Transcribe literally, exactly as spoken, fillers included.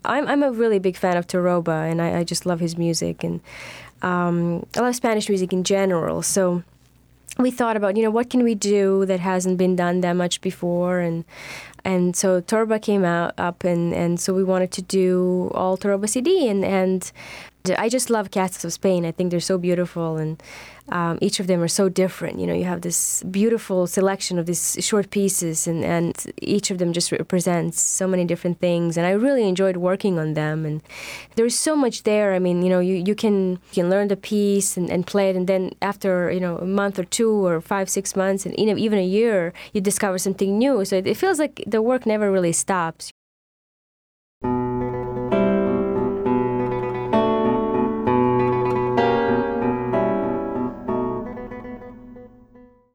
I'm I'm a really big fan of Toroba, and I, I just love his music, and um, I love Spanish music in general. So we thought about, you know, what can we do that hasn't been done that much before, and and so Toroba came out up, and, and so we wanted to do all Toroba C D, and and I just love Cats of Spain. I think they're so beautiful, and um, each of them are so different. You know, you have this beautiful selection of these short pieces, and, and each of them just represents so many different things. And I really enjoyed working on them. And there's so much there. I mean, you know, you, you can you can learn the piece and, and play it, and then after, you know, a month or two or five, six months, and you know, even a year, you discover something new. So it, it feels like the work never really stops.